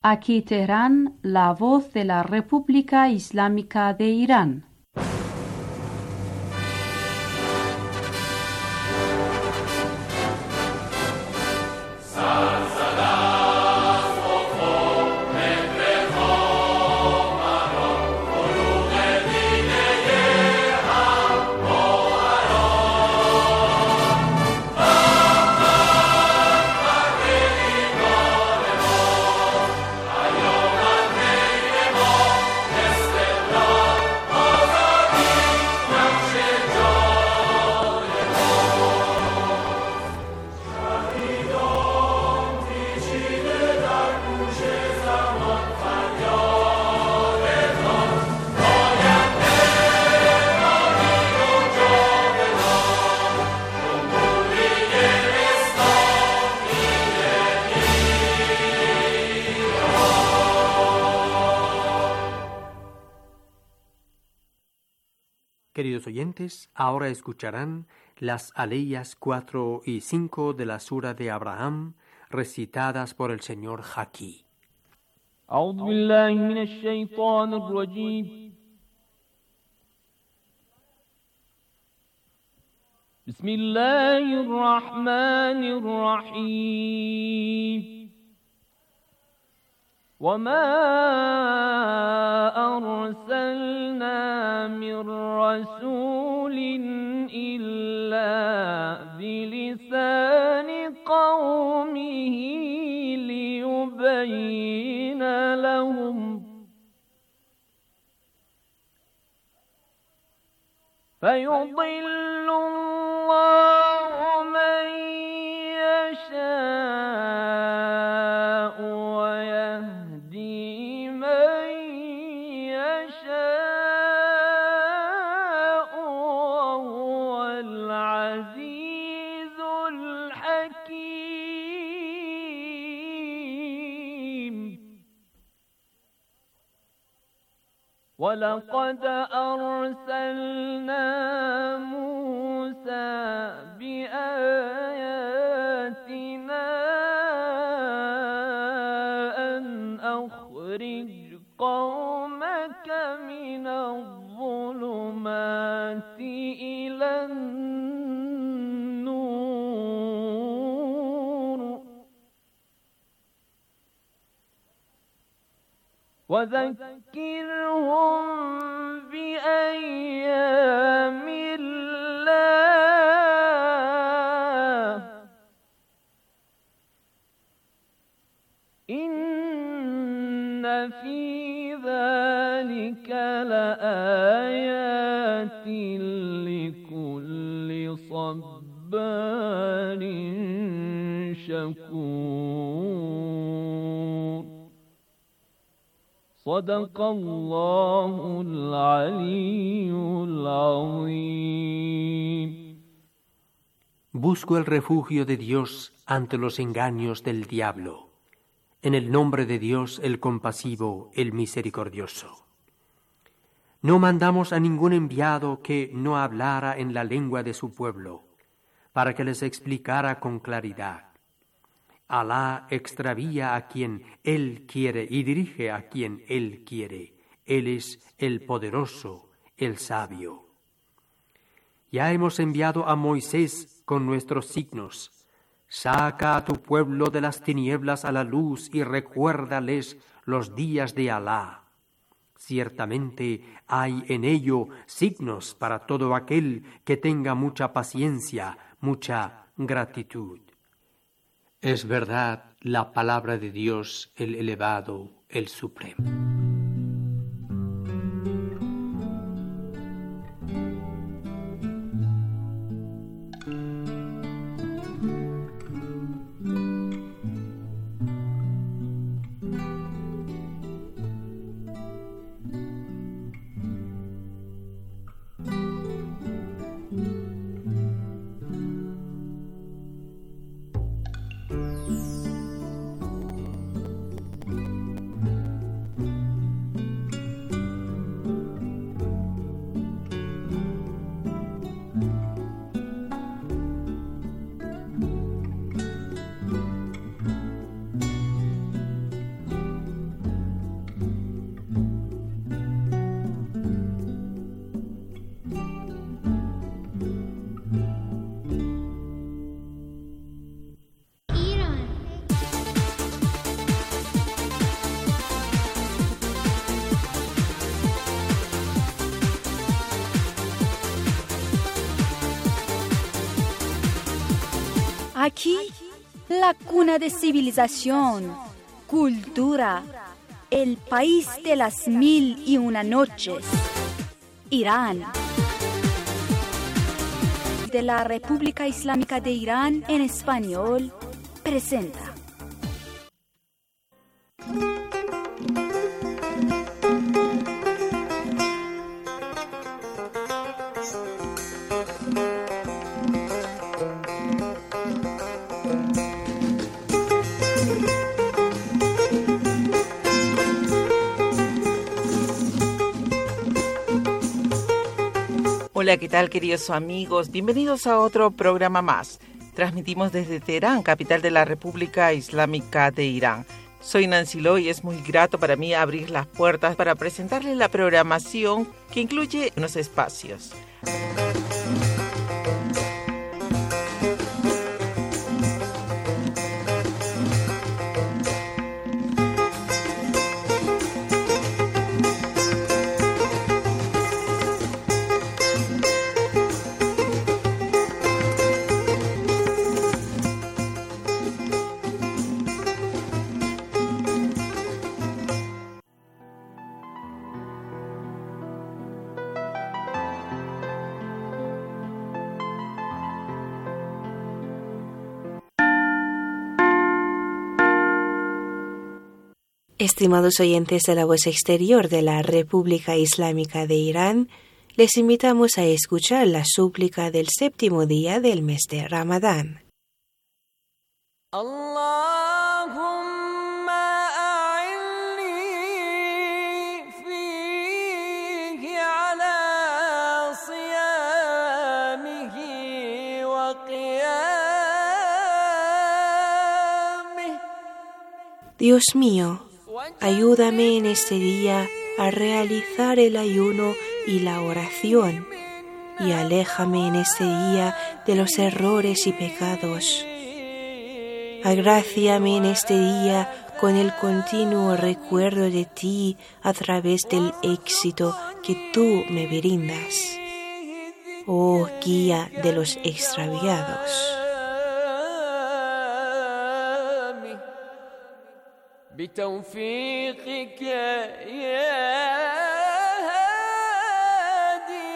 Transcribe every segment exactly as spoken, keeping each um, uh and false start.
Aquí Teherán, la voz de la República Islámica de Irán. Queridos oyentes, ahora escucharán las aleyas cuatro y cinco de la Sura de Abraham, recitadas por el señor Haki. أعوذ بالله من الشيطان الرجيم. بسم الله الرحمن الرحيم. وما أرسلنا من رسول إلا بلسان قومه ليبين لهم فيضل الله من يشاء ويهدي من يشاء وهو العزيز الحكيم. ولقد أرسلنا موسى بآياتنا أن أخرج قومك من الظلمات إلى النور وذكرهم بأيام الله إن في ذلك لآيات لكل صبار شكور. صدق الله العلي العظيم. Busco el refugio de Dios ante los engaños del diablo. En el nombre de Dios, el compasivo, el misericordioso. No mandamos a ningún enviado que no hablara en la lengua de su pueblo, para que les explicara con claridad. Alá extravía a quien Él quiere y dirige a quien Él quiere. Él es el poderoso, el sabio. Ya hemos enviado a Moisés con nuestros signos. Saca a tu pueblo de las tinieblas a la luz y recuérdales los días de Alá. Ciertamente hay en ello signos para todo aquel que tenga mucha paciencia, mucha gratitud. Es verdad la palabra de Dios, el elevado, el supremo. Aquí, la cuna de civilización, cultura, el país de las mil y una noches, Irán. De la República Islámica de Irán en español, presenta. Hola, ¿qué tal, queridos amigos? Bienvenidos a otro programa más. Transmitimos desde Teherán, capital de la República Islámica de Irán. Soy Nancy Lo y es muy grato para mí abrir las puertas para presentarles la programación que incluye unos espacios. Estimados oyentes de la voz exterior de la República Islámica de Irán, les invitamos a escuchar la súplica del séptimo día del mes de Ramadán. Allahumma a'inni fihi ala siyamihi wa qiyamihi. Dios mío, ayúdame en este día a realizar el ayuno y la oración, y aléjame en este día de los errores y pecados. Agráciame en este día con el continuo recuerdo de ti a través del éxito que tú me brindas, oh guía de los extraviados. بتوفيقك يا هادي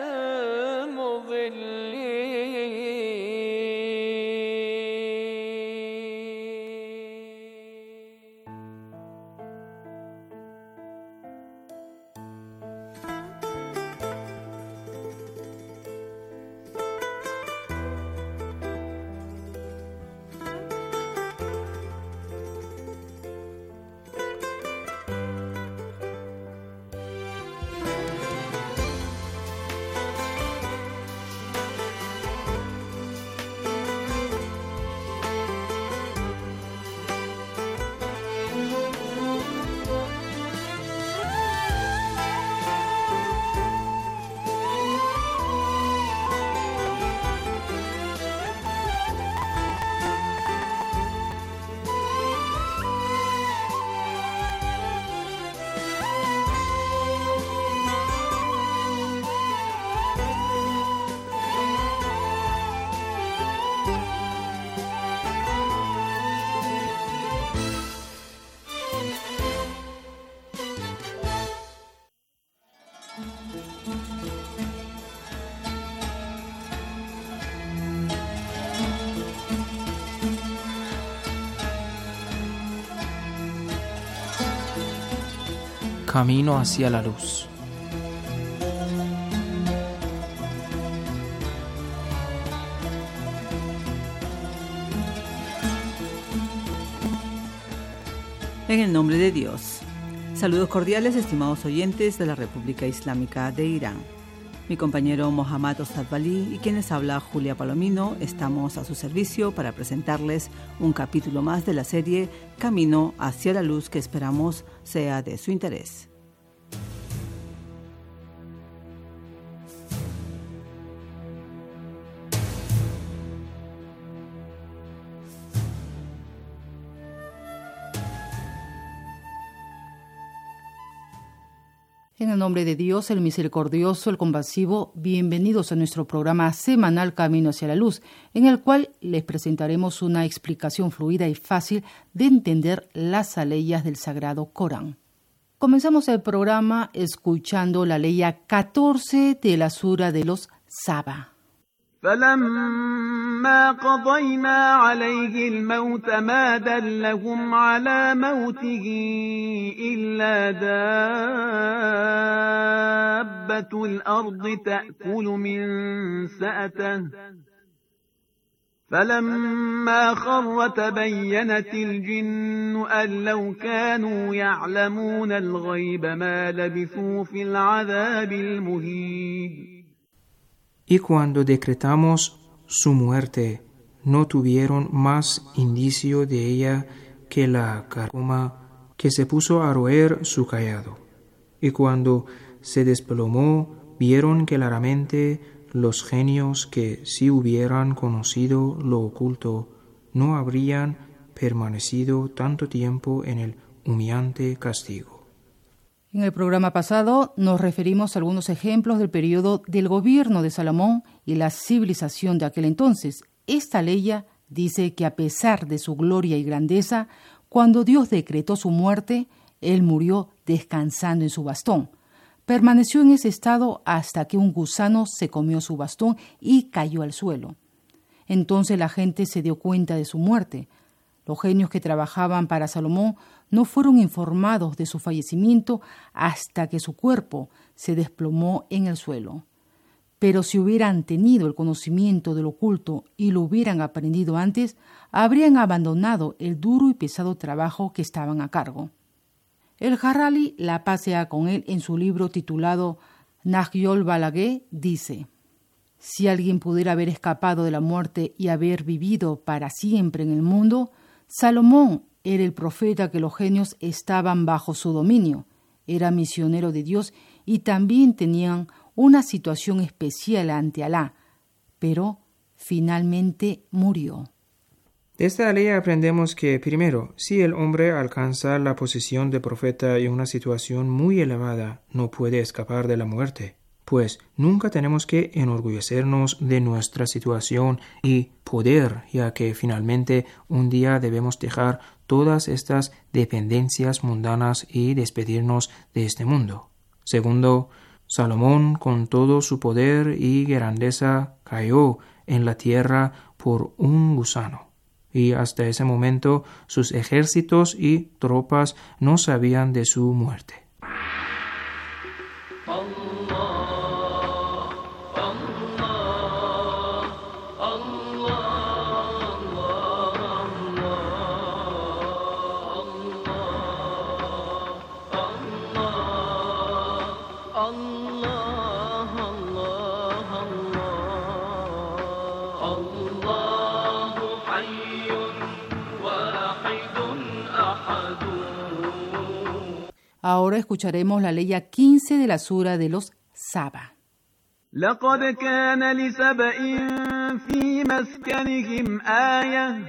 Camino hacia la luz. En el nombre de Dios. Saludos cordiales, estimados oyentes de la República Islámica de Irán. Mi compañero Mohammad Ostadbali y quienes habla Julia Palomino estamos a su servicio para presentarles un capítulo más de la serie Camino hacia la luz que esperamos sea de su interés. En el nombre de Dios, el misericordioso, el compasivo, bienvenidos a nuestro programa semanal Camino hacia la Luz, en el cual les presentaremos una explicación fluida y fácil de entender las aleyas del Sagrado Corán. Comenzamos el programa escuchando la leya catorce de la sura de los Saba. فلما قضينا عليه الموت ما دلهم على موته إلا دابة الأرض تأكل من سأته فلما خر تبينت الجن أن لو كانوا يعلمون الغيب ما لبثوا في العذاب المهين. Y cuando decretamos su muerte, no tuvieron más indicio de ella que la carcoma que se puso a roer su cayado. Y cuando se desplomó, vieron claramente los genios que, si hubieran conocido lo oculto, no habrían permanecido tanto tiempo en el humillante castigo. En el programa pasado nos referimos a algunos ejemplos del periodo del gobierno de Salomón y la civilización de aquel entonces. Esta leya dice que a pesar de su gloria y grandeza, cuando Dios decretó su muerte, él murió descansando en su bastón. Permaneció en ese estado hasta que un gusano se comió su bastón y cayó al suelo. Entonces la gente se dio cuenta de su muerte. Los genios que trabajaban para Salomón no fueron informados de su fallecimiento hasta que su cuerpo se desplomó en el suelo. Pero si hubieran tenido el conocimiento del oculto y lo hubieran aprendido antes, habrían abandonado el duro y pesado trabajo que estaban a cargo. El Harari, la paz sea con él, en su libro titulado Nahjul Balaghe, dice: si alguien pudiera haber escapado de la muerte y haber vivido para siempre en el mundo, Salomón era el profeta que los genios estaban bajo su dominio, era misionero de Dios y también tenían una situación especial ante Alá, pero finalmente murió. De esta ley aprendemos que, primero, si el hombre alcanza la posición de profeta y una situación muy elevada, no puede escapar de la muerte. Pues nunca tenemos que enorgullecernos de nuestra situación y poder, ya que finalmente un día debemos dejar todas estas dependencias mundanas y despedirnos de este mundo. Segundo, Salomón, con todo su poder y grandeza, cayó en la tierra por un gusano. Y hasta ese momento sus ejércitos y tropas no sabían de su muerte. Ahora escucharemos la leya quince de la sura de los Saba. لقد كان لسبإ في مسكنهم آية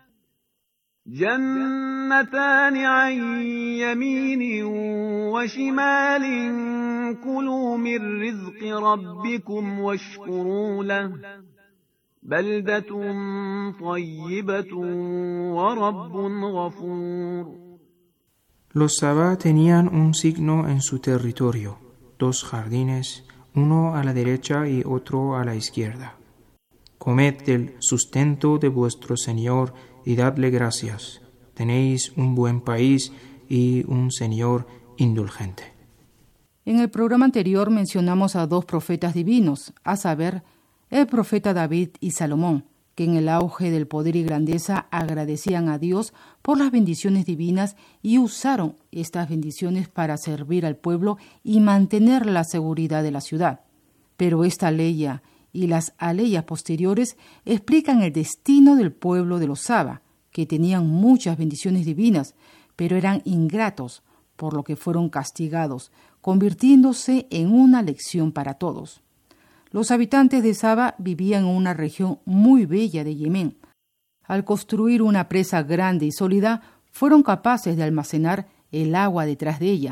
جنتان عن يمين وشمال كلوا من رزق ربكم واشكروا له بلدة طيبة ورب غفور. Los Saba tenían un signo en su territorio, dos jardines, uno a la derecha y otro a la izquierda. Comed del sustento de vuestro Señor y dadle gracias. Tenéis un buen país y un Señor indulgente. En el programa anterior mencionamos a dos profetas divinos, a saber, el profeta David y Salomón, que en el auge del poder y grandeza agradecían a Dios por las bendiciones divinas y usaron estas bendiciones para servir al pueblo y mantener la seguridad de la ciudad. Pero esta leya y las aleyas posteriores explican el destino del pueblo de los Saba, que tenían muchas bendiciones divinas, pero eran ingratos, por lo que fueron castigados, convirtiéndose en una lección para todos. Los habitantes de Saba vivían en una región muy bella de Yemen. Al construir una presa grande y sólida, fueron capaces de almacenar el agua detrás de ella.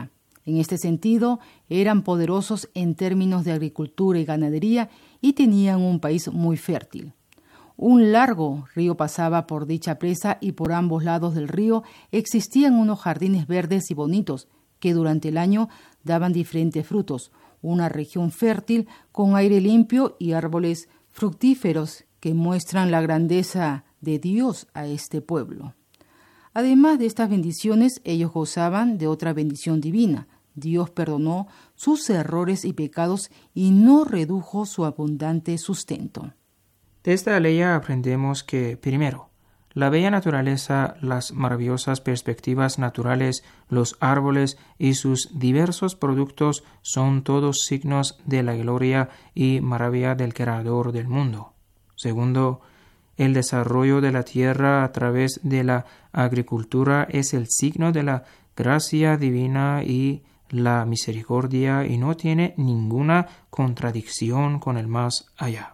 En este sentido, eran poderosos en términos de agricultura y ganadería y tenían un país muy fértil. Un largo río pasaba por dicha presa y por ambos lados del río existían unos jardines verdes y bonitos que durante el año daban diferentes frutos, una región fértil con aire limpio y árboles fructíferos que muestran la grandeza de Dios a este pueblo. Además de estas bendiciones, ellos gozaban de otra bendición divina. Dios perdonó sus errores y pecados y no redujo su abundante sustento. De esta ley aprendemos que, primero, la bella naturaleza, las maravillosas perspectivas naturales, los árboles y sus diversos productos son todos signos de la gloria y maravilla del Creador del mundo. Segundo, el desarrollo de la tierra a través de la agricultura es el signo de la gracia divina y la misericordia y no tiene ninguna contradicción con el más allá.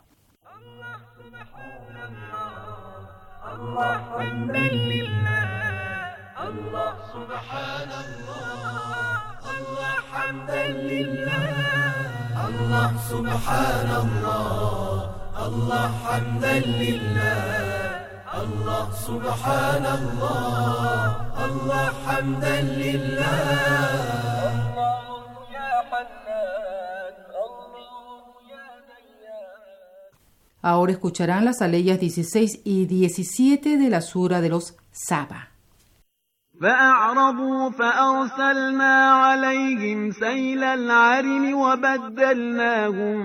Ahora escucharán las aleyas dieciséis y diecisiete de la sura de los Saba. فأعرضوا فأرسلنا عليهم سيل العرم وبدلناهم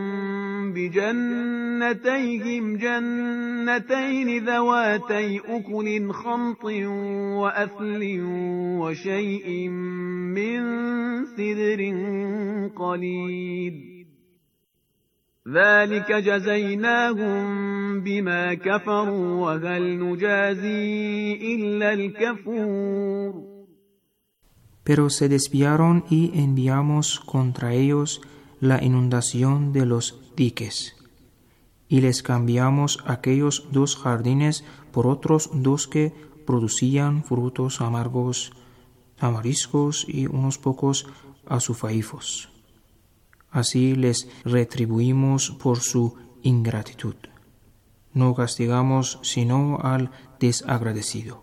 بجنتيهم جنتين ذواتي أكل خمط وأثل وشيء من سدر قليل ذلك جزيناهم بما كفروا وهل نجازي إلا الكفور. Pero se desviaron y enviamos contra ellos la inundación de los diques, y les cambiamos aquellos dos jardines por otros dos que producían frutos amargos, tamariscos y unos pocos azufaifos. Así les retribuimos por su ingratitud. No castigamos sino al desagradecido.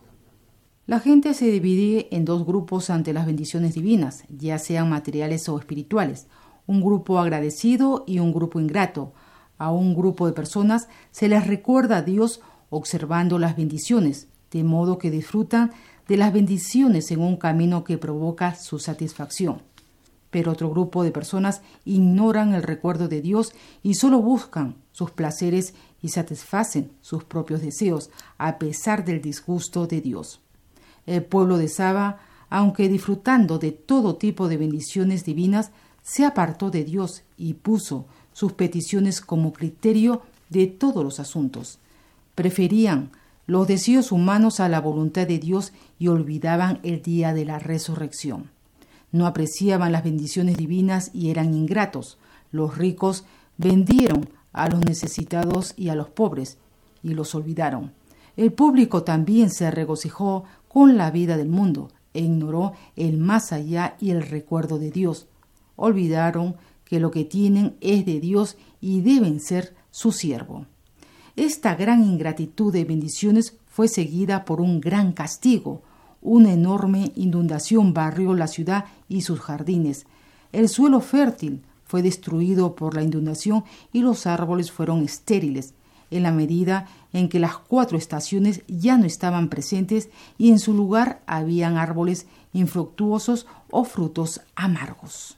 La gente se divide en dos grupos ante las bendiciones divinas, ya sean materiales o espirituales, un grupo agradecido y un grupo ingrato. A un grupo de personas se les recuerda a Dios observando las bendiciones, de modo que disfrutan de las bendiciones en un camino que provoca su satisfacción. Pero otro grupo de personas ignoran el recuerdo de Dios y solo buscan sus placeres y satisfacen sus propios deseos, a pesar del disgusto de Dios. El pueblo de Saba, aunque disfrutando de todo tipo de bendiciones divinas, se apartó de Dios y puso sus peticiones como criterio de todos los asuntos. Preferían los deseos humanos a la voluntad de Dios y olvidaban el día de la resurrección. No apreciaban las bendiciones divinas y eran ingratos. Los ricos vendieron a los necesitados y a los pobres y los olvidaron. El público también se regocijó con la vida del mundo e ignoró el más allá y el recuerdo de Dios. Olvidaron que lo que tienen es de Dios y deben ser su siervo. Esta gran ingratitud de bendiciones fue seguida por un gran castigo. Una enorme inundación barrió la ciudad y sus jardines. El suelo fértil fue destruido por la inundación y los árboles fueron estériles, en la medida en que las cuatro estaciones ya no estaban presentes y en su lugar habían árboles infructuosos o frutos amargos.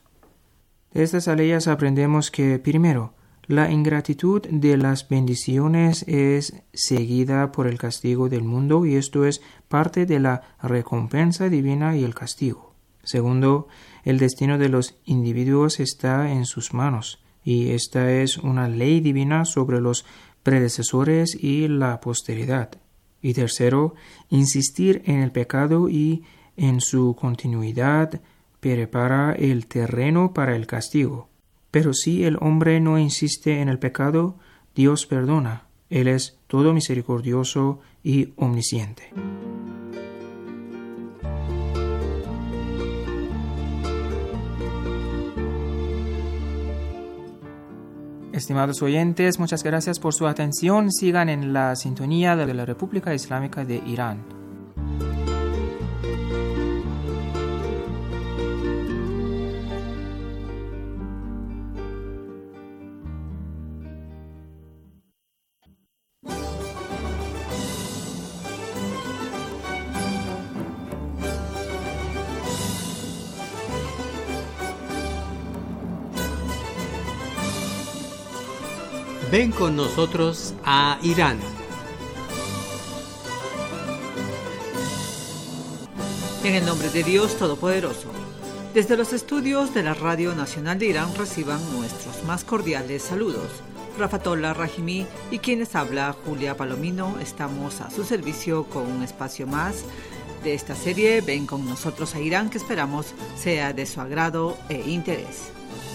De estas aleyas aprendemos que, primero, la ingratitud de las bendiciones es seguida por el castigo del mundo y esto es parte de la recompensa divina y el castigo. Segundo, el destino de los individuos está en sus manos y esta es una ley divina sobre los predecesores y la posteridad. Y tercero, insistir en el pecado y en su continuidad prepara el terreno para el castigo. Pero si el hombre no insiste en el pecado, Dios perdona. Él es todo misericordioso y omnisciente. Estimados oyentes, muchas gracias por su atención. Sigan en la sintonía de la República Islámica de Irán. Ven con nosotros a Irán. En el nombre de Dios Todopoderoso. Desde los estudios de la Radio Nacional de Irán reciban nuestros más cordiales saludos. Rafatolah Rahimi y quienes habla Julia Palomino, estamos a su servicio con un espacio más de esta serie Ven con nosotros a Irán, que esperamos sea de su agrado e interés.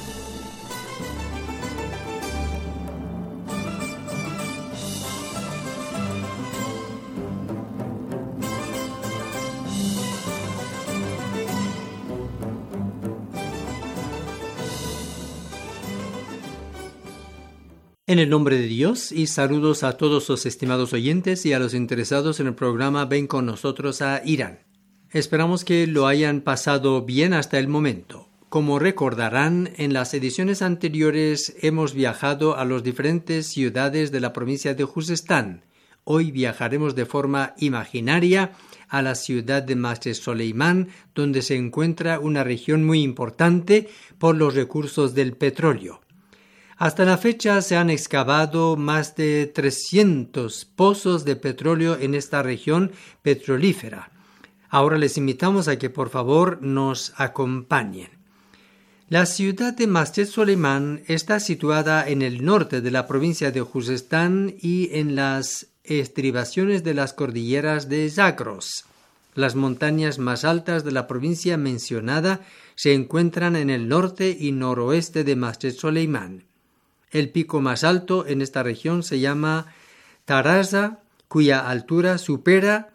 En el nombre de Dios y saludos a todos los estimados oyentes y a los interesados en el programa Ven con nosotros a Irán. Esperamos que lo hayan pasado bien hasta el momento. Como recordarán, en las ediciones anteriores hemos viajado a las diferentes ciudades de la provincia de Juzestán. Hoy viajaremos de forma imaginaria a la ciudad de Masjed Soleimán, donde se encuentra una región muy importante por los recursos del petróleo. Hasta la fecha se han excavado más de trescientos pozos de petróleo en esta región petrolífera. Ahora les invitamos a que por favor nos acompañen. La ciudad de Masjed Soleimán está situada en el norte de la provincia de Juzestán y en las estribaciones de las cordilleras de Zagros. Las montañas más altas de la provincia mencionada se encuentran en el norte y noroeste de Masjed Soleimán. El pico más alto en esta región se llama Taraza, cuya altura supera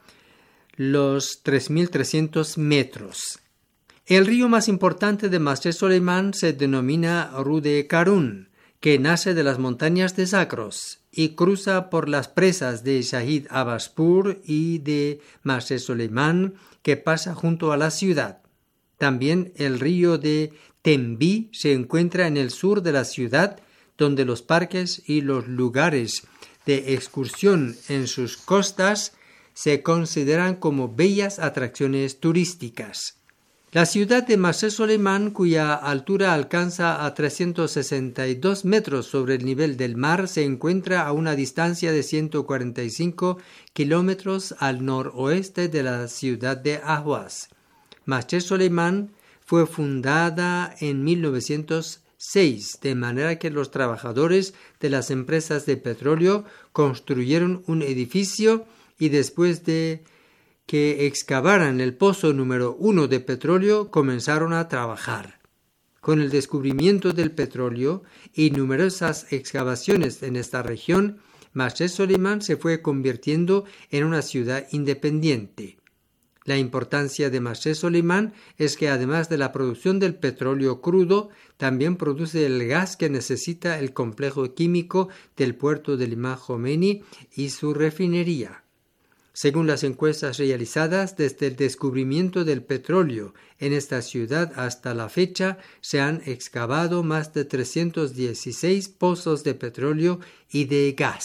los tres mil trescientos metros. El río más importante de Masjed Soleimán se denomina Rude Karun, que nace de las montañas de Zagros y cruza por las presas de Shahid Abbaspur y de Masjed Soleimán, que pasa junto a la ciudad. También el río de Tembi se encuentra en el sur de la ciudad, donde los parques y los lugares de excursión en sus costas se consideran como bellas atracciones turísticas. La ciudad de Masjed Soleimán, cuya altura alcanza a trescientos sesenta y dos metros sobre el nivel del mar, se encuentra a una distancia de ciento cuarenta y cinco kilómetros al noroeste de la ciudad de Ahwaz. Masjed Soleimán fue fundada en mil novecientos seis, de manera que los trabajadores de las empresas de petróleo construyeron un edificio y después de que excavaran el pozo número uno de petróleo comenzaron a trabajar. Con el descubrimiento del petróleo y numerosas excavaciones en esta región, Masjed Soleimán se fue convirtiendo en una ciudad independiente. La importancia de Masjed Soleimán es que además de la producción del petróleo crudo, también produce el gas que necesita el complejo químico del puerto del Imam Khomeini y su refinería. Según las encuestas realizadas, desde el descubrimiento del petróleo en esta ciudad hasta la fecha, se han excavado más de trescientos dieciséis pozos de petróleo y de gas.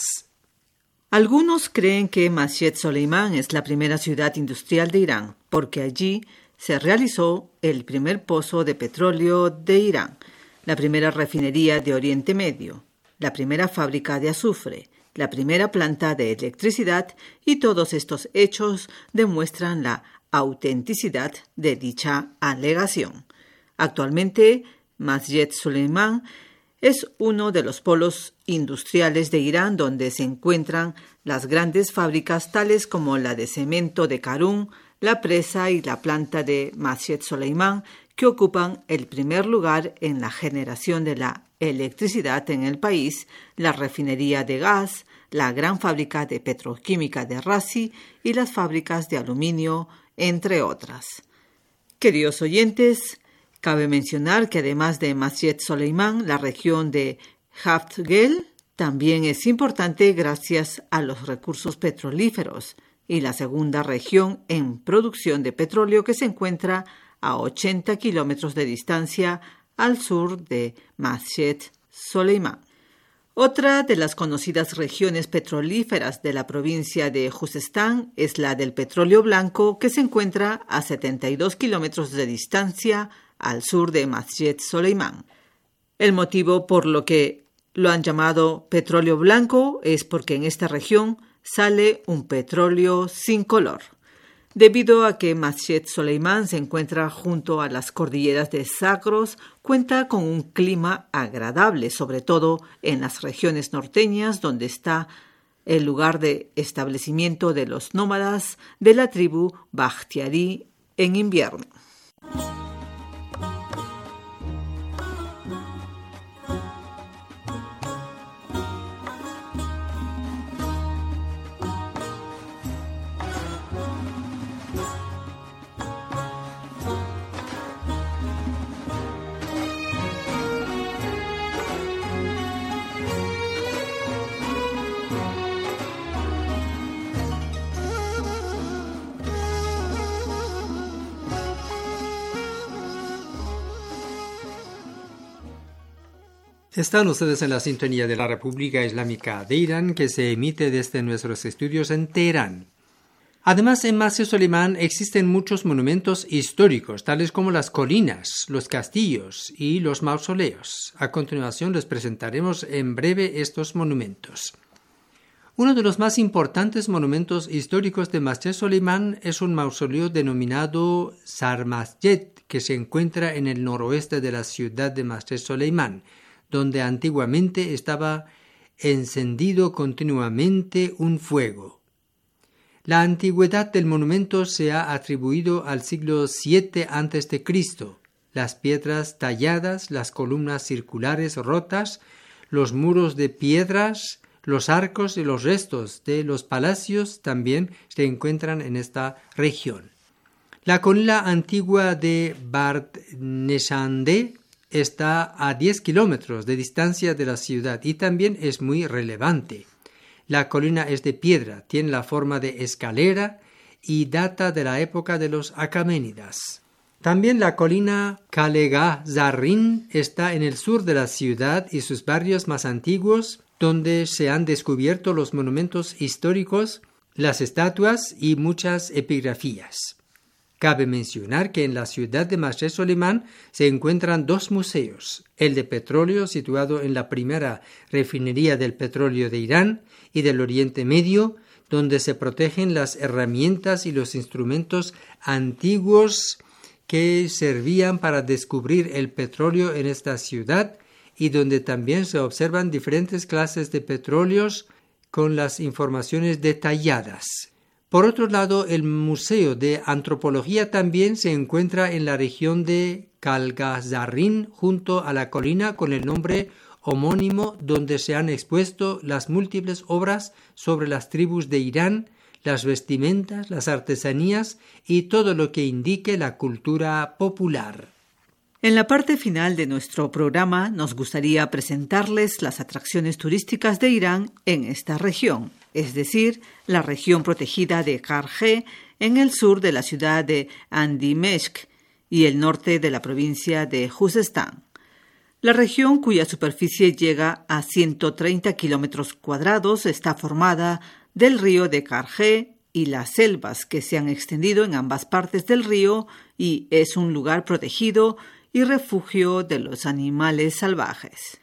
Algunos creen que Masjed Soleimán es la primera ciudad industrial de Irán, porque allí se realizó el primer pozo de petróleo de Irán, la primera refinería de Oriente Medio, la primera fábrica de azufre, la primera planta de electricidad, y todos estos hechos demuestran la autenticidad de dicha alegación. Actualmente, Masjed Soleimán es uno de los polos industriales de Irán donde se encuentran las grandes fábricas tales como la de cemento de Karun, la presa y la planta de Masjed Soleimán, que ocupan el primer lugar en la generación de la electricidad en el país, la refinería de gas, la gran fábrica de petroquímica de Razi y las fábricas de aluminio, entre otras. Queridos oyentes, cabe mencionar que además de Masjed Soleimán, la región de Haftgel también es importante gracias a los recursos petrolíferos y la segunda región en producción de petróleo que se encuentra a ochenta kilómetros de distancia al sur de Masjed Soleiman. Otra de las conocidas regiones petrolíferas de la provincia de Juzestán es la del petróleo blanco, que se encuentra a setenta y dos kilómetros de distancia al sur de Masjed Soleiman. El motivo por lo que lo han llamado petróleo blanco es porque en esta región sale un petróleo sin color. Debido a que Masjed Soleiman se encuentra junto a las cordilleras de Zagros, cuenta con un clima agradable, sobre todo en las regiones norteñas, donde está el lugar de establecimiento de los nómadas de la tribu Bakhtiari en invierno. Están ustedes en la sintonía de la República Islámica de Irán, que se emite desde nuestros estudios en Teherán. Además, en Masjed Soleiman existen muchos monumentos históricos, tales como las colinas, los castillos y los mausoleos. A continuación les presentaremos en breve estos monumentos. Uno de los más importantes monumentos históricos de Masjed Soleiman es un mausoleo denominado Sarmasjed, que se encuentra en el noroeste de la ciudad de Masjed Soleiman, donde antiguamente estaba encendido continuamente un fuego. La antigüedad del monumento se ha atribuido al siglo siete antes de Cristo. Las piedras talladas, las columnas circulares rotas, los muros de piedras, los arcos y los restos de los palacios también se encuentran en esta región. La colina antigua de Bardneshandeh está a diez kilómetros de distancia de la ciudad y también es muy relevante. La colina es de piedra, tiene la forma de escalera y data de la época de los Acaménidas. También la colina Kalegah Zarrin está en el sur de la ciudad y sus barrios más antiguos, donde se han descubierto los monumentos históricos, las estatuas y muchas epigrafías. Cabe mencionar que en la ciudad de Masjed Soleiman se encuentran dos museos, el de petróleo situado en la primera refinería del petróleo de Irán y del Oriente Medio, donde se protegen las herramientas y los instrumentos antiguos que servían para descubrir el petróleo en esta ciudad y donde también se observan diferentes clases de petróleos con las informaciones detalladas. Por otro lado, el Museo de Antropología también se encuentra en la región de Kalegah Zarrin, junto a la colina con el nombre homónimo, donde se han expuesto las múltiples obras sobre las tribus de Irán, las vestimentas, las artesanías y todo lo que indique la cultura popular. En la parte final de nuestro programa nos gustaría presentarles las atracciones turísticas de Irán en esta región, es decir, la región protegida de Karje en el sur de la ciudad de Andimeshk y el norte de la provincia de Juzestán. La región, cuya superficie llega a ciento treinta kilómetros cuadrados, está formada del río de Karje y las selvas que se han extendido en ambas partes del río y es un lugar protegido y refugio de los animales salvajes.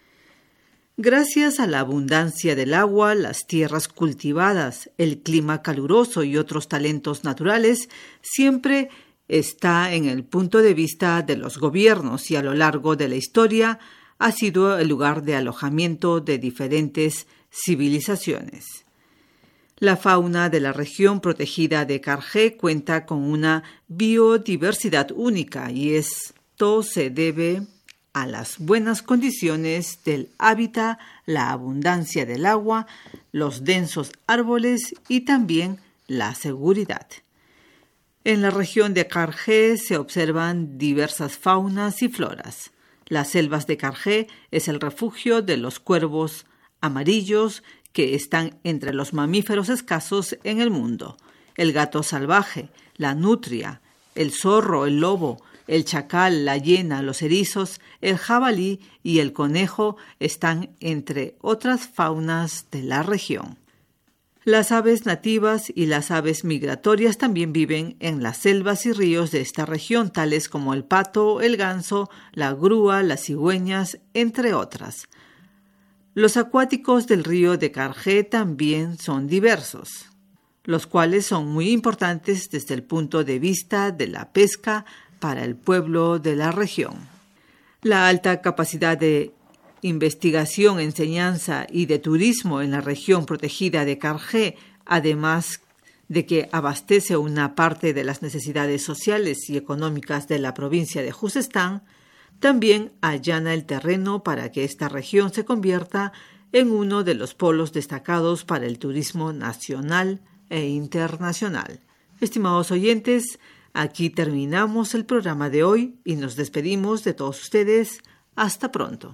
Gracias a la abundancia del agua, las tierras cultivadas, el clima caluroso y otros talentos naturales, siempre está en el punto de vista de los gobiernos y a lo largo de la historia ha sido el lugar de alojamiento de diferentes civilizaciones. La fauna de la región protegida de Karje cuenta con una biodiversidad única y esto se debe a las buenas condiciones del hábitat, la abundancia del agua, los densos árboles y también la seguridad. En la región de Karje se observan diversas faunas y floras. Las selvas de Kargé es el refugio de los cuervos amarillos que están entre los mamíferos escasos en el mundo. El gato salvaje, la nutria, el zorro, el lobo, el chacal, la hiena, los erizos, el jabalí y el conejo están entre otras faunas de la región. Las aves nativas y las aves migratorias también viven en las selvas y ríos de esta región, tales como el pato, el ganso, la grúa, las cigüeñas, entre otras. Los acuáticos del río de Kargé también son diversos, los cuales son muy importantes desde el punto de vista de la pesca para el pueblo de la región. La alta capacidad de investigación, enseñanza y de turismo en la región protegida de Kargé, además de que abastece una parte de las necesidades sociales y económicas de la provincia de Juzestán, también allana el terreno para que esta región se convierta en uno de los polos destacados para el turismo nacional e internacional. Estimados oyentes, aquí terminamos el programa de hoy y nos despedimos de todos ustedes. Hasta pronto.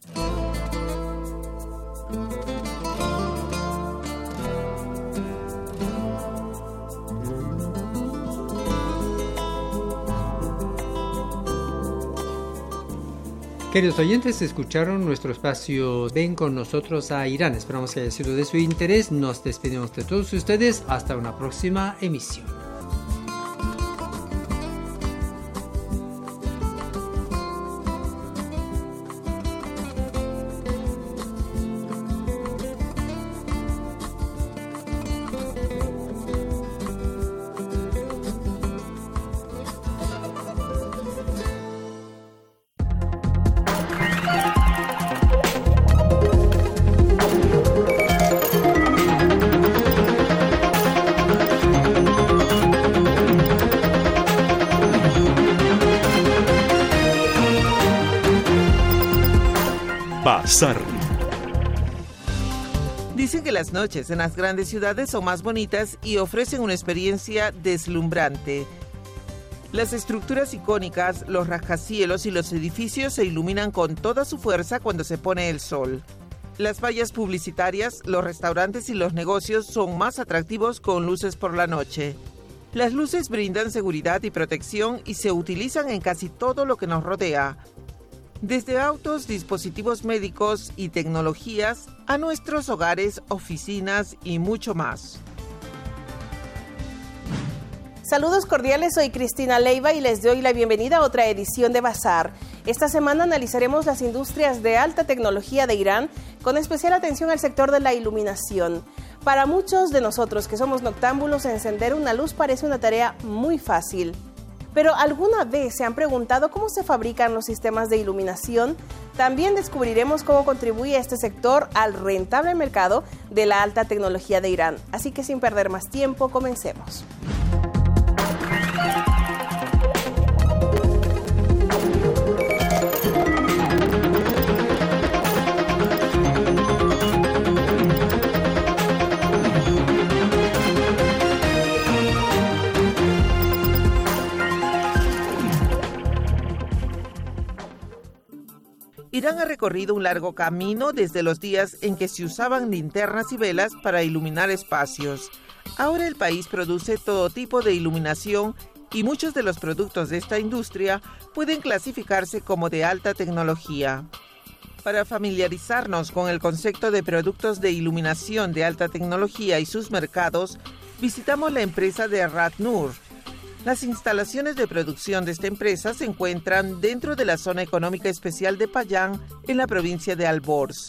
Queridos oyentes, escucharon nuestro espacio Ven con nosotros a Irán. Esperamos que haya sido de su interés. Nos despedimos de todos ustedes. Hasta una próxima emisión. Bazar. Dicen que las noches en las grandes ciudades son más bonitas y ofrecen una experiencia deslumbrante. Las estructuras icónicas, los rascacielos y los edificios se iluminan con toda su fuerza cuando se pone el sol. Las vallas publicitarias, los restaurantes y los negocios son más atractivos con luces por la noche. Las luces brindan seguridad y protección y se utilizan en casi todo lo que nos rodea. Desde autos, dispositivos médicos y tecnologías, a nuestros hogares, oficinas y mucho más. Saludos cordiales, soy Cristina Leiva y les doy la bienvenida a otra edición de Bazar. Esta semana analizaremos las industrias de alta tecnología de Irán, con especial atención al sector de la iluminación. Para muchos de nosotros que somos noctámbulos, encender una luz parece una tarea muy fácil. Pero ¿alguna vez se han preguntado cómo se fabrican los sistemas de iluminación? También descubriremos cómo contribuye este sector al rentable mercado de la alta tecnología de Irán. Así que sin perder más tiempo, comencemos. Irán ha recorrido un largo camino desde los días en que se usaban linternas y velas para iluminar espacios. Ahora el país produce todo tipo de iluminación y muchos de los productos de esta industria pueden clasificarse como de alta tecnología. Para familiarizarnos con el concepto de productos de iluminación de alta tecnología y sus mercados, visitamos la empresa de Radnur. Las instalaciones de producción de esta empresa se encuentran dentro de la zona económica especial de Payán, en la provincia de Alborz.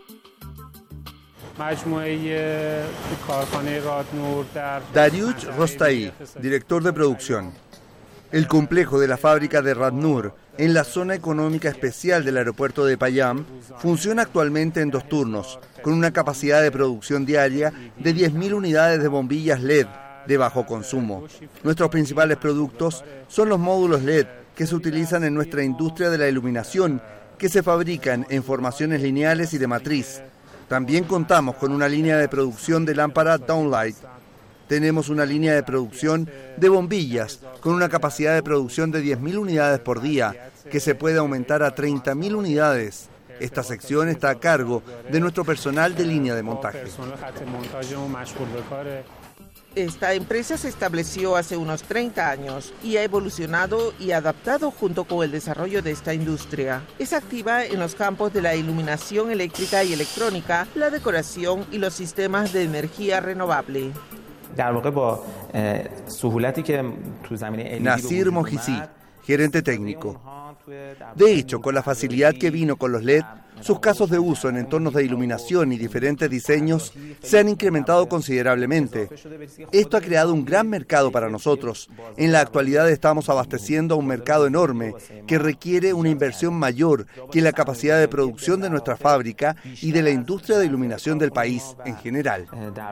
Dariush Rostai, director de producción. El complejo de la fábrica de Radnur, en la zona económica especial del aeropuerto de Payán, funciona actualmente en dos turnos, con una capacidad de producción diaria de diez mil unidades de bombillas L E D de bajo consumo. Nuestros principales productos son los módulos L E D que se utilizan en nuestra industria de la iluminación, que se fabrican en formaciones lineales y de matriz. También contamos con una línea de producción de lámpara downlight. Tenemos una línea de producción de bombillas con una capacidad de producción de diez mil unidades por día, que se puede aumentar a treinta mil unidades. Esta sección está a cargo de nuestro personal de línea de montaje. Esta empresa se estableció hace unos treinta años y ha evolucionado y adaptado junto con el desarrollo de esta industria. Es activa en los campos de la iluminación eléctrica y electrónica, la decoración y los sistemas de energía renovable. Nasir Mojisi, gerente técnico. De hecho, con la facilidad que vino con los L E D, sus casos de uso en entornos de iluminación y diferentes diseños se han incrementado considerablemente. Esto ha creado un gran mercado para nosotros. En la actualidad estamos abasteciendo a un mercado enorme que requiere una inversión mayor que la capacidad de producción de nuestra fábrica y de la industria de iluminación del país en general.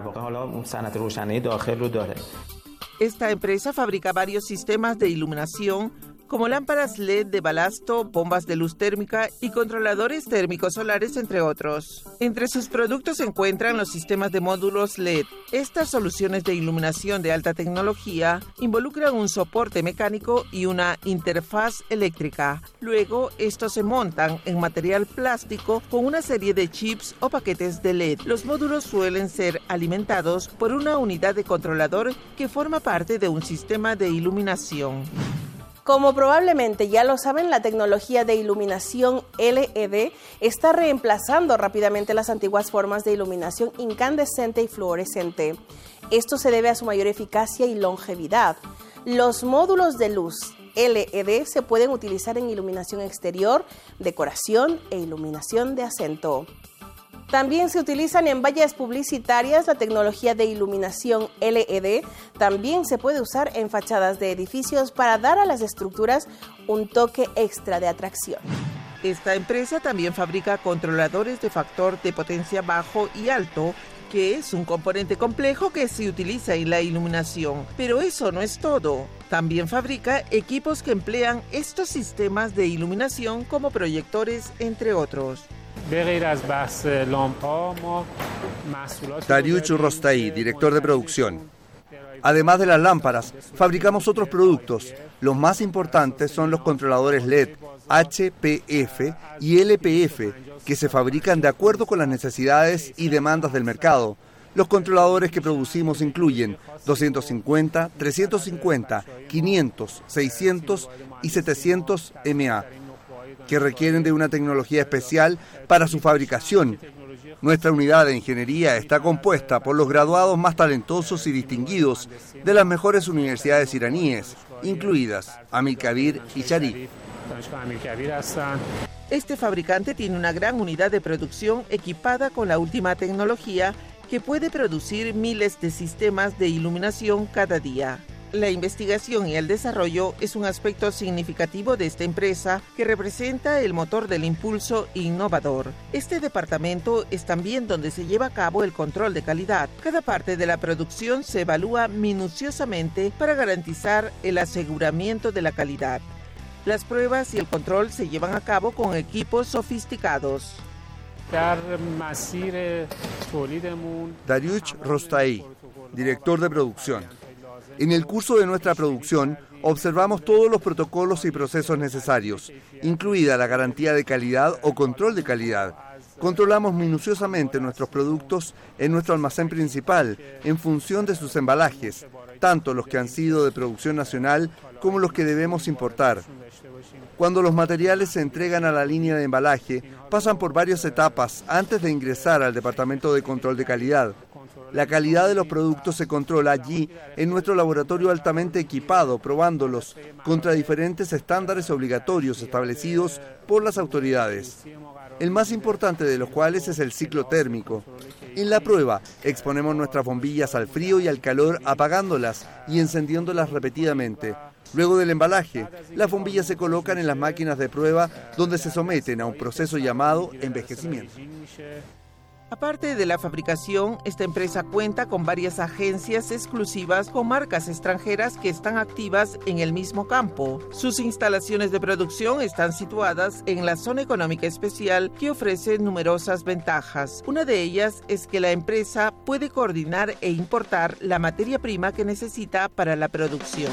Esta empresa fabrica varios sistemas de iluminación como lámparas L E D de balasto, bombas de luz térmica y controladores térmicos solares, entre otros. Entre sus productos se encuentran los sistemas de módulos L E D. Estas soluciones de iluminación de alta tecnología involucran un soporte mecánico y una interfaz eléctrica. Luego, estos se montan en material plástico con una serie de chips o paquetes de L E D. Los módulos suelen ser alimentados por una unidad de controlador que forma parte de un sistema de iluminación. Como probablemente ya lo saben, la tecnología de iluminación L E D está reemplazando rápidamente las antiguas formas de iluminación incandescente y fluorescente. Esto se debe a su mayor eficacia y longevidad. Los módulos de luz L E D se pueden utilizar en iluminación exterior, decoración e iluminación de acento. También se utilizan en vallas publicitarias. La tecnología de iluminación L E D también se puede usar en fachadas de edificios para dar a las estructuras un toque extra de atracción. Esta empresa también fabrica controladores de factor de potencia bajo y alto, que es un componente complejo que se utiliza en la iluminación. Pero eso no es todo. También fabrica equipos que emplean estos sistemas de iluminación como proyectores, entre otros. Dariush Rostai, director de producción. Además de las lámparas, fabricamos otros productos. Los más importantes son los controladores L E D, H P F y L P F, que se fabrican de acuerdo con las necesidades y demandas del mercado. Los controladores que producimos incluyen doscientos cincuenta, trescientos cincuenta, quinientos, seiscientos y setecientos M A, que requieren de una tecnología especial para su fabricación. Nuestra unidad de ingeniería está compuesta por los graduados más talentosos y distinguidos de las mejores universidades iraníes, incluidas Amir Kabir y Sharif. Este fabricante tiene una gran unidad de producción equipada con la última tecnología que puede producir miles de sistemas de iluminación cada día. La investigación y el desarrollo es un aspecto significativo de esta empresa que representa el motor del impulso innovador. Este departamento es también donde se lleva a cabo el control de calidad. Cada parte de la producción se evalúa minuciosamente para garantizar el aseguramiento de la calidad. Las pruebas y el control se llevan a cabo con equipos sofisticados. Dariush Rostai, director de producción. En el curso de nuestra producción, observamos todos los protocolos y procesos necesarios, incluida la garantía de calidad o control de calidad. Controlamos minuciosamente nuestros productos en nuestro almacén principal, en función de sus embalajes, tanto los que han sido de producción nacional como los que debemos importar. Cuando los materiales se entregan a la línea de embalaje, pasan por varias etapas antes de ingresar al departamento de control de calidad. La calidad de los productos se controla allí, en nuestro laboratorio altamente equipado, probándolos contra diferentes estándares obligatorios establecidos por las autoridades, el más importante de los cuales es el ciclo térmico. En la prueba, exponemos nuestras bombillas al frío y al calor apagándolas y encendiéndolas repetidamente. Luego del embalaje, las bombillas se colocan en las máquinas de prueba donde se someten a un proceso llamado envejecimiento. Aparte de la fabricación, esta empresa cuenta con varias agencias exclusivas con marcas extranjeras que están activas en el mismo campo. Sus instalaciones de producción están situadas en la zona económica especial que ofrece numerosas ventajas. Una de ellas es que la empresa puede coordinar e importar la materia prima que necesita para la producción.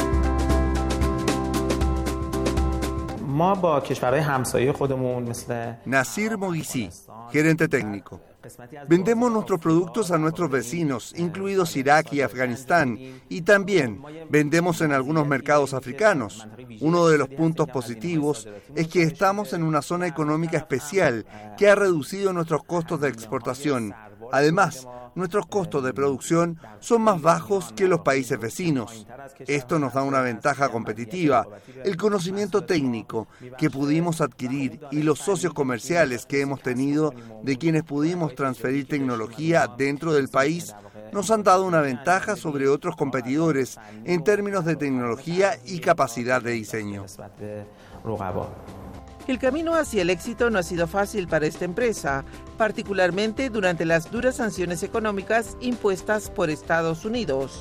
Nasir Moghisi, gerente técnico. Vendemos nuestros productos a nuestros vecinos, incluidos Irak y Afganistán, y también vendemos en algunos mercados africanos. Uno de los puntos positivos es que estamos en una zona económica especial que ha reducido nuestros costos de exportación. Además, nuestros costos de producción son más bajos que los países vecinos. Esto nos da una ventaja competitiva. El conocimiento técnico que pudimos adquirir y los socios comerciales que hemos tenido de quienes pudimos transferir tecnología dentro del país nos han dado una ventaja sobre otros competidores en términos de tecnología y capacidad de diseño. El camino hacia el éxito no ha sido fácil para esta empresa, particularmente durante las duras sanciones económicas impuestas por Estados Unidos.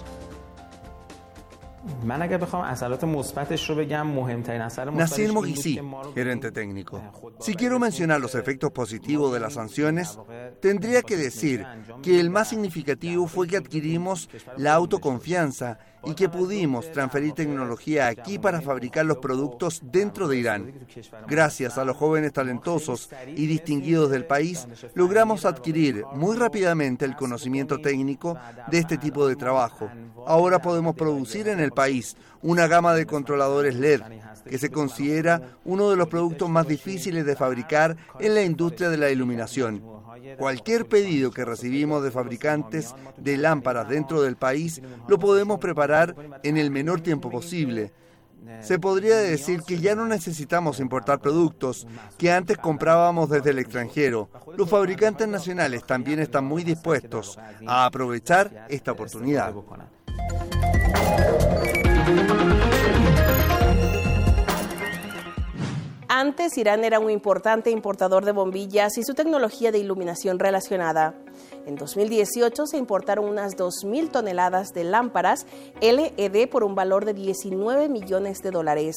Nasir Moghisi, gerente técnico. Si quiero mencionar los efectos positivos de las sanciones, tendría que decir que el más significativo fue que adquirimos la autoconfianza y que pudimos transferir tecnología aquí para fabricar los productos dentro de Irán. Gracias a los jóvenes talentosos y distinguidos del país, logramos adquirir muy rápidamente el conocimiento técnico de este tipo de trabajo. Ahora podemos producir en el país una gama de controladores L E D, que se considera uno de los productos más difíciles de fabricar en la industria de la iluminación. Cualquier pedido que recibimos de fabricantes de lámparas dentro del país lo podemos preparar en el menor tiempo posible. Se podría decir que ya no necesitamos importar productos que antes comprábamos desde el extranjero. Los fabricantes nacionales también están muy dispuestos a aprovechar esta oportunidad. Antes, Irán era un importante importador de bombillas y su tecnología de iluminación relacionada. En dos mil dieciocho se importaron unas dos mil toneladas de lámparas L E D por un valor de diecinueve millones de dólares.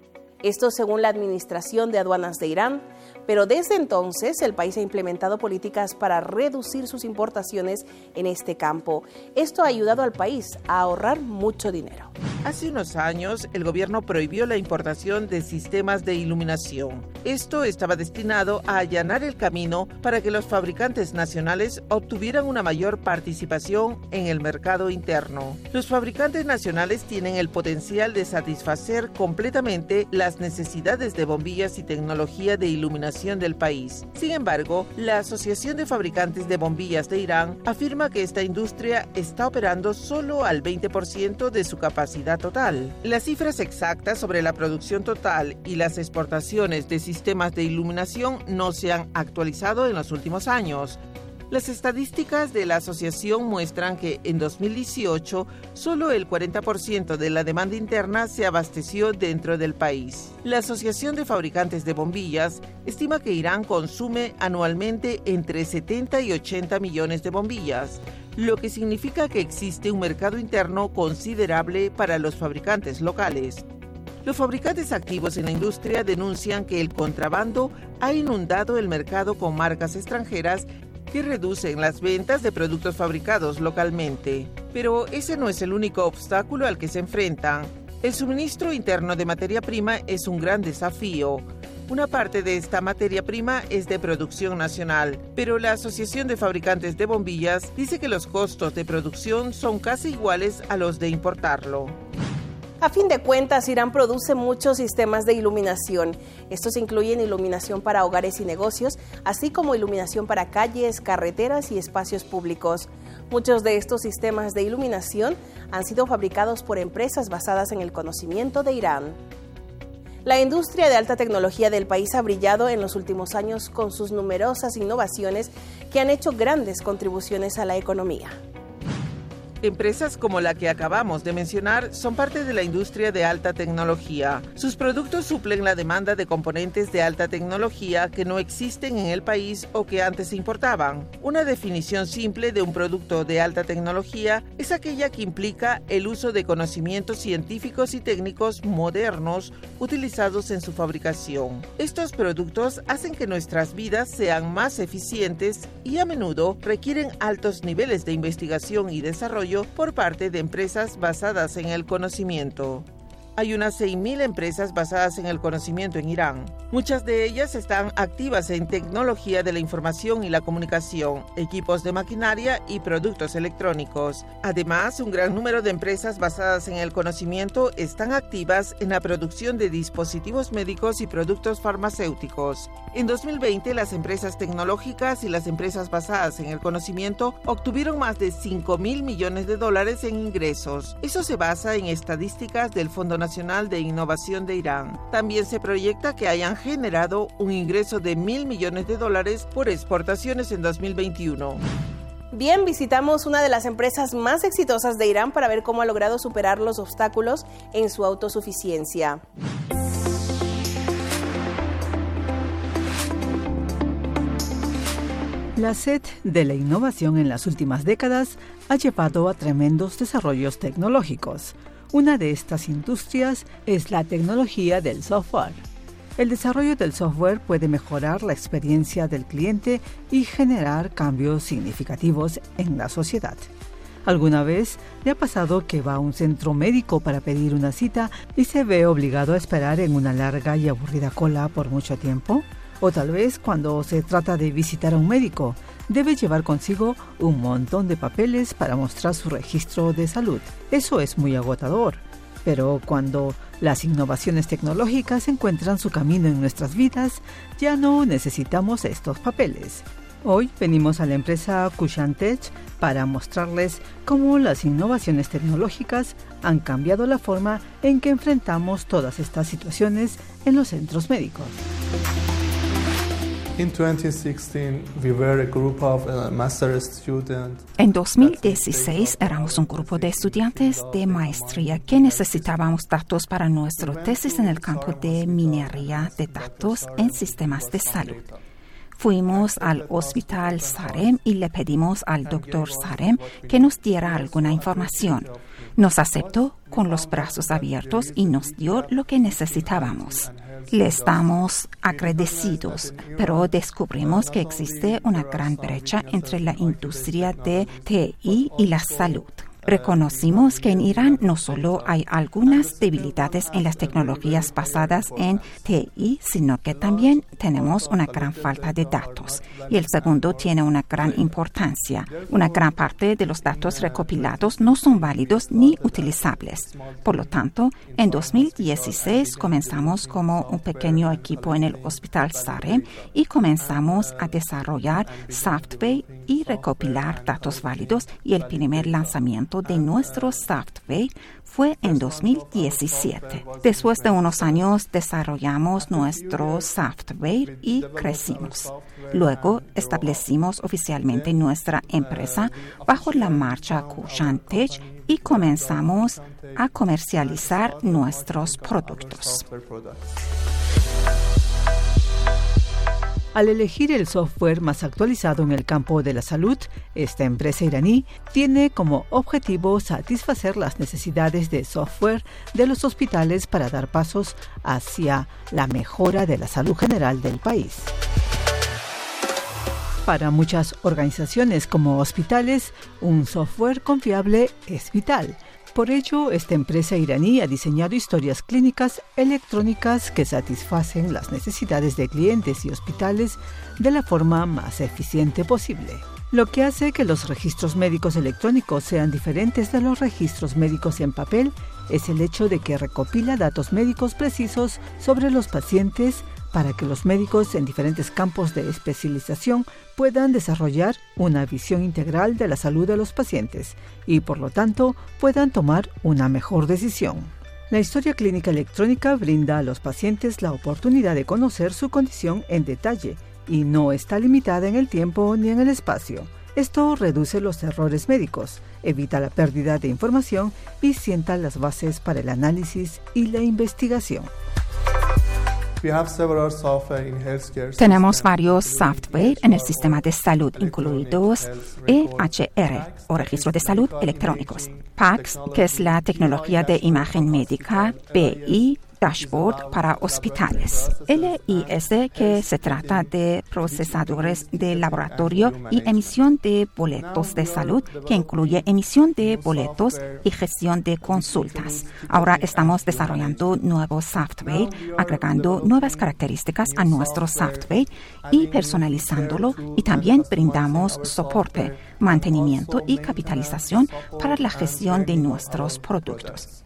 Esto según la Administración de Aduanas de Irán, pero desde entonces el país ha implementado políticas para reducir sus importaciones en este campo. Esto ha ayudado al país a ahorrar mucho dinero. Hace unos años, el gobierno prohibió la importación de sistemas de iluminación. Esto estaba destinado a allanar el camino para que los fabricantes nacionales obtuvieran una mayor participación en el mercado interno. Los fabricantes nacionales tienen el potencial de satisfacer completamente las necesidades de bombillas y tecnología de iluminación del país. Sin embargo, la Asociación de Fabricantes de Bombillas de Irán afirma que esta industria está operando solo al veinte por ciento de su capacidad total. Las cifras exactas sobre la producción total y las exportaciones de sistemas de iluminación no se han actualizado en los últimos años. Las estadísticas de la asociación muestran que en dos mil dieciocho solo el cuarenta por ciento de la demanda interna se abasteció dentro del país. La Asociación de Fabricantes de Bombillas estima que Irán consume anualmente entre setenta y ochenta millones de bombillas, lo que significa que existe un mercado interno considerable para los fabricantes locales. Los fabricantes activos en la industria denuncian que el contrabando ha inundado el mercado con marcas extranjeras que reducen las ventas de productos fabricados localmente. Pero ese no es el único obstáculo al que se enfrentan. El suministro interno de materia prima es un gran desafío. Una parte de esta materia prima es de producción nacional, pero la Asociación de Fabricantes de Bombillas dice que los costos de producción son casi iguales a los de importarlo. A fin de cuentas, Irán produce muchos sistemas de iluminación. Estos incluyen iluminación para hogares y negocios, así como iluminación para calles, carreteras y espacios públicos. Muchos de estos sistemas de iluminación han sido fabricados por empresas basadas en el conocimiento de Irán. La industria de alta tecnología del país ha brillado en los últimos años con sus numerosas innovaciones que han hecho grandes contribuciones a la economía. Empresas como la que acabamos de mencionar son parte de la industria de alta tecnología. Sus productos suplen la demanda de componentes de alta tecnología que no existen en el país o que antes se importaban. Una definición simple de un producto de alta tecnología es aquella que implica el uso de conocimientos científicos y técnicos modernos utilizados en su fabricación. Estos productos hacen que nuestras vidas sean más eficientes y a menudo requieren altos niveles de investigación y desarrollo por parte de empresas basadas en el conocimiento. Hay unas seis mil empresas basadas en el conocimiento en Irán. Muchas de ellas están activas en tecnología de la información y la comunicación, equipos de maquinaria y productos electrónicos. Además, un gran número de empresas basadas en el conocimiento están activas en la producción de dispositivos médicos y productos farmacéuticos. En dos mil veinte, las empresas tecnológicas y las empresas basadas en el conocimiento obtuvieron más de cinco mil millones de dólares en ingresos. Eso se basa en estadísticas del Fondo Nacional de Innovación de Irán. También se proyecta que hayan generado un ingreso de mil millones de dólares por exportaciones en dos mil veintiuno. Bien, visitamos una de las empresas más exitosas de Irán para ver cómo ha logrado superar los obstáculos en su autosuficiencia. La sed de la innovación en las últimas décadas ha llevado a tremendos desarrollos tecnológicos. Una de estas industrias es la tecnología del software. El desarrollo del software puede mejorar la experiencia del cliente y generar cambios significativos en la sociedad. ¿Alguna vez le ha pasado que va a un centro médico para pedir una cita y se ve obligado a esperar en una larga y aburrida cola por mucho tiempo? O tal vez cuando se trata de visitar a un médico, debe llevar consigo un montón de papeles para mostrar su registro de salud. Eso es muy agotador. Pero cuando las innovaciones tecnológicas encuentran su camino en nuestras vidas, ya no necesitamos estos papeles. Hoy venimos a la empresa Kushantech para mostrarles cómo las innovaciones tecnológicas han cambiado la forma en que enfrentamos todas estas situaciones en los centros médicos. En dos mil dieciséis éramos un grupo de estudiantes de maestría que necesitábamos datos para nuestra tesis en el campo de minería de datos en sistemas de salud. Fuimos al Hospital Sarem y le pedimos al doctor Sarem que nos diera alguna información. Nos aceptó con los brazos abiertos y nos dio lo que necesitábamos. Le estamos agradecidos, pero descubrimos que existe una gran brecha entre la industria de T I y la salud. Reconocimos que en Irán no solo hay algunas debilidades en las tecnologías basadas en T I, sino que también tenemos una gran falta de datos. Y el segundo tiene una gran importancia. Una gran parte de los datos recopilados no son válidos ni utilizables. Por lo tanto, en dos mil dieciséis comenzamos como un pequeño equipo en el Hospital Sarem y comenzamos a desarrollar software y recopilar datos válidos, y el primer lanzamiento de nuestro software fue en dos mil diecisiete. Después de unos años desarrollamos nuestro software y crecimos. Luego establecimos oficialmente nuestra empresa bajo la marca Kushantech y comenzamos a comercializar nuestros productos. Al elegir el software más actualizado en el campo de la salud, esta empresa iraní tiene como objetivo satisfacer las necesidades de software de los hospitales para dar pasos hacia la mejora de la salud general del país. Para muchas organizaciones como hospitales, un software confiable es vital. Por ello, esta empresa iraní ha diseñado historias clínicas electrónicas que satisfacen las necesidades de clientes y hospitales de la forma más eficiente posible. Lo que hace que los registros médicos electrónicos sean diferentes de los registros médicos en papel es el hecho de que recopila datos médicos precisos sobre los pacientes para que los médicos en diferentes campos de especialización puedan desarrollar una visión integral de la salud de los pacientes y, por lo tanto, puedan tomar una mejor decisión. La historia clínica electrónica brinda a los pacientes la oportunidad de conocer su condición en detalle y no está limitada en el tiempo ni en el espacio. Esto reduce los errores médicos, evita la pérdida de información y sienta las bases para el análisis y la investigación. Tenemos varios software en el sistema de salud, incluidos E H R, o Registro de Salud Electrónicos, P A C S, que es la tecnología de imagen médica, P I, Dashboard para hospitales, L I S, que se trata de procesadores de laboratorio y emisión de boletos de salud, que incluye emisión de boletos y gestión de consultas. Ahora estamos desarrollando nuevos software, agregando nuevas características a nuestro software y personalizándolo, y también brindamos soporte, mantenimiento y capitalización para la gestión de nuestros productos.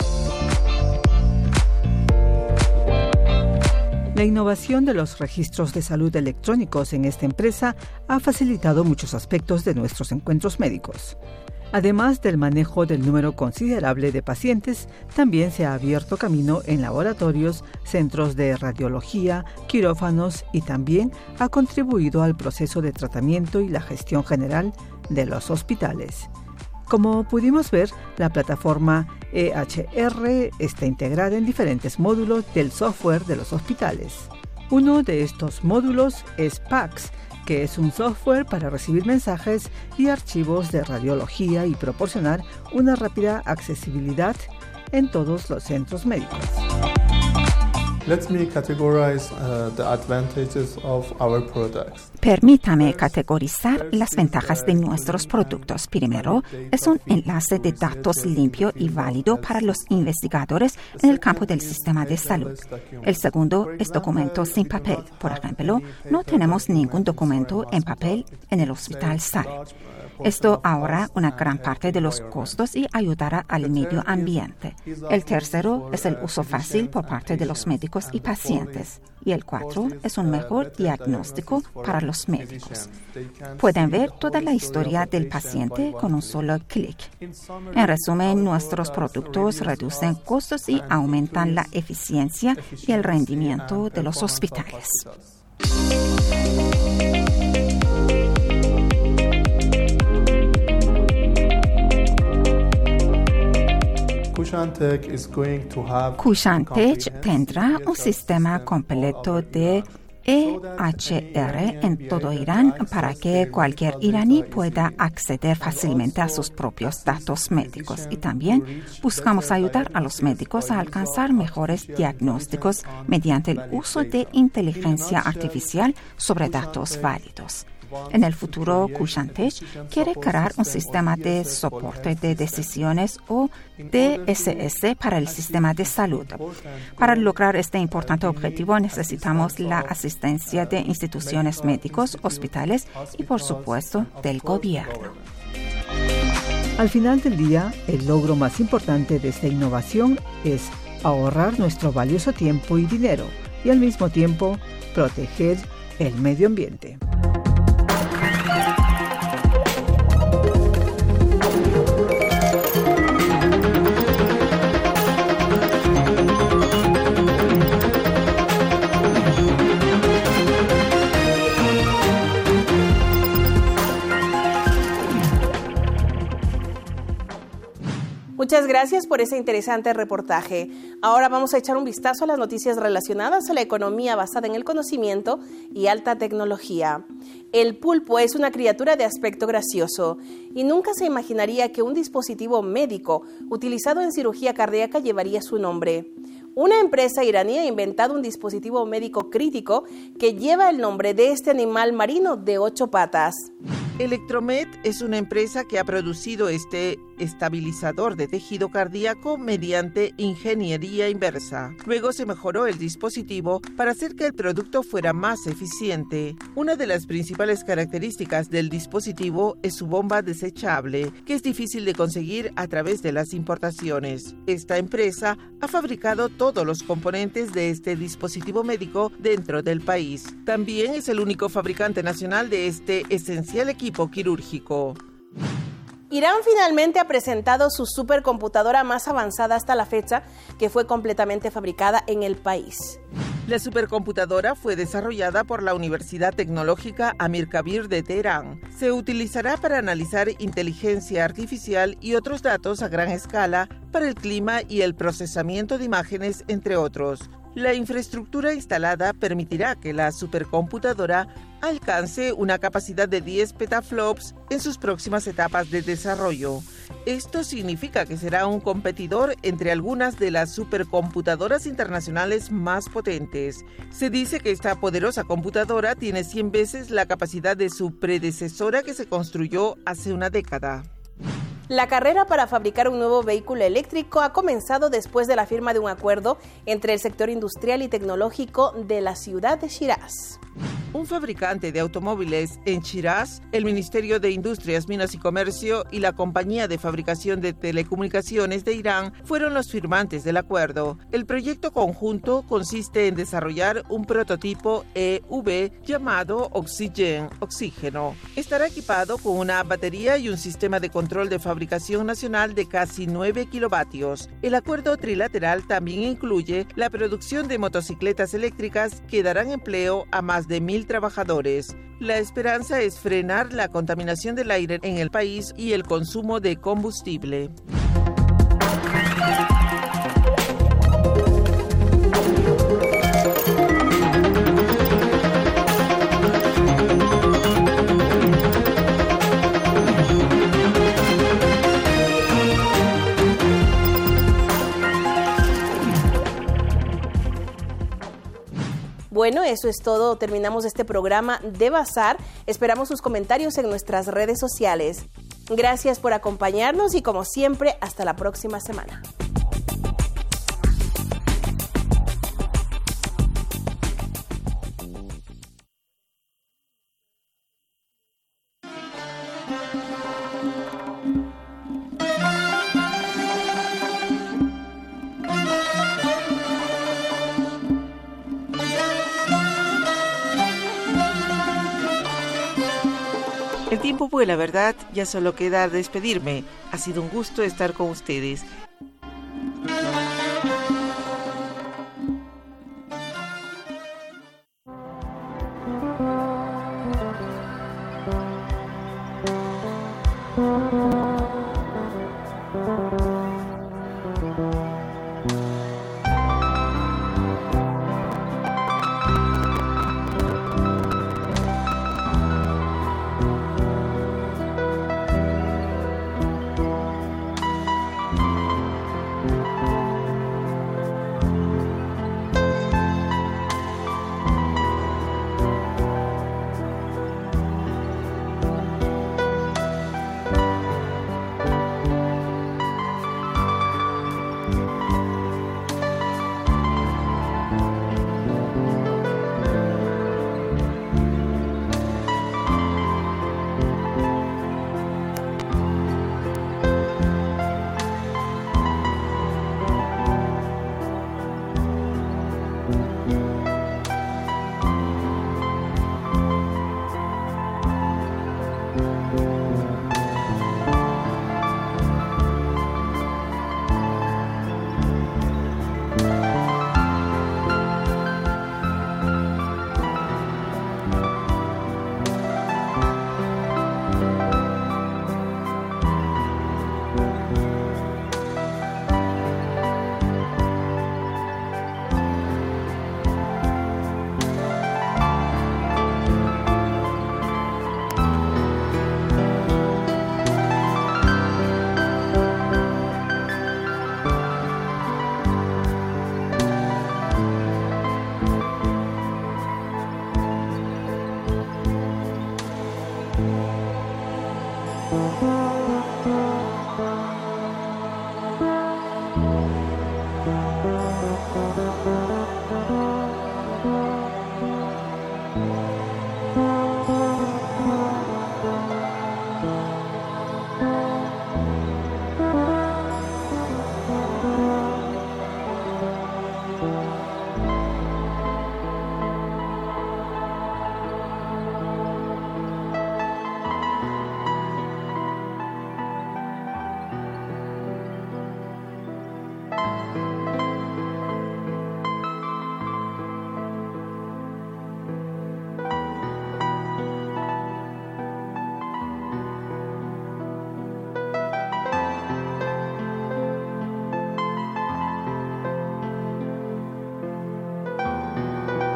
La innovación de los registros de salud electrónicos en esta empresa ha facilitado muchos aspectos de nuestros encuentros médicos. Además del manejo del número considerable de pacientes, también se ha abierto camino en laboratorios, centros de radiología, quirófanos y también ha contribuido al proceso de tratamiento y la gestión general de los hospitales. Como pudimos ver, la plataforma E H R está integrada en diferentes módulos del software de los hospitales. Uno de estos módulos es P A C S, que es un software para recibir mensajes y archivos de radiología y proporcionar una rápida accesibilidad en todos los centros médicos. Let me categorize uh, the advantages of our products. Permítame categorizar las ventajas de nuestros productos. Primero, es un enlace de datos limpio y válido para los investigadores en el campo del sistema de salud. El segundo es documentos sin papel. Por ejemplo, no tenemos ningún documento en papel en el Hospital S A R E. Esto ahorra una gran parte de los costos y ayudará al medio ambiente. El tercero es el uso fácil por parte de los médicos y pacientes. Y el cuatro es un mejor diagnóstico para los médicos. Pueden ver toda la historia del paciente con un solo clic. En resumen, nuestros productos reducen costos y aumentan la eficiencia y el rendimiento de los hospitales. Kushantech tendrá un sistema completo de E H R en todo Irán para que cualquier iraní pueda acceder fácilmente a sus propios datos médicos. Y también buscamos ayudar a los médicos a alcanzar mejores diagnósticos mediante el uso de inteligencia artificial sobre datos válidos. En el futuro, Kushantech quiere crear un sistema de soporte de decisiones o D S S para el sistema de salud. Para lograr este importante objetivo necesitamos la asistencia de instituciones médicas, hospitales y, por supuesto, del gobierno. Al final del día, el logro más importante de esta innovación es ahorrar nuestro valioso tiempo y dinero y al mismo tiempo proteger el medio ambiente. Muchas gracias por ese interesante reportaje. Ahora vamos a echar un vistazo a las noticias relacionadas a la economía basada en el conocimiento y alta tecnología. El pulpo es una criatura de aspecto gracioso y nunca se imaginaría que un dispositivo médico utilizado en cirugía cardíaca llevaría su nombre. Una empresa iraní ha inventado un dispositivo médico crítico que lleva el nombre de este animal marino de ocho patas. Electromed es una empresa que ha producido este estabilizador de tejido cardíaco mediante ingeniería inversa. Luego se mejoró el dispositivo para hacer que el producto fuera más eficiente. Una de las principales características del dispositivo es su bomba desechable, que es difícil de conseguir a través de las importaciones. Esta empresa ha fabricado todos los componentes de este dispositivo médico dentro del país. También es el único fabricante nacional de este esencial equipo quirúrgico. Irán finalmente ha presentado su supercomputadora más avanzada hasta la fecha, que fue completamente fabricada en el país. La supercomputadora fue desarrollada por la Universidad Tecnológica Amir Kabir de Teherán. Se utilizará para analizar inteligencia artificial y otros datos a gran escala para el clima y el procesamiento de imágenes, entre otros. La infraestructura instalada permitirá que la supercomputadora alcance una capacidad de diez petaflops en sus próximas etapas de desarrollo. Esto significa que será un competidor entre algunas de las supercomputadoras internacionales más potentes. Se dice que esta poderosa computadora tiene cien veces la capacidad de su predecesora que se construyó hace una década. La carrera para fabricar un nuevo vehículo eléctrico ha comenzado después de la firma de un acuerdo entre el sector industrial y tecnológico de la ciudad de Shiraz. Un fabricante de automóviles en Shiraz, el Ministerio de Industrias, Minas y Comercio y la Compañía de Fabricación de Telecomunicaciones de Irán fueron los firmantes del acuerdo. El proyecto conjunto consiste en desarrollar un prototipo E V llamado Oxygen, oxígeno. Estará equipado con una batería y un sistema de control de fabricación nacional de casi nueve kilovatios. El acuerdo trilateral también incluye la producción de motocicletas eléctricas que darán empleo a más de mil trabajadores. La esperanza es frenar la contaminación del aire en el país y el consumo de combustible. Bueno, eso es todo. Terminamos este programa de Bazar. Esperamos sus comentarios en nuestras redes sociales. Gracias por acompañarnos y, como siempre, hasta la próxima semana. El tiempo vuela, ¿verdad? Ya solo queda despedirme. Ha sido un gusto estar con ustedes.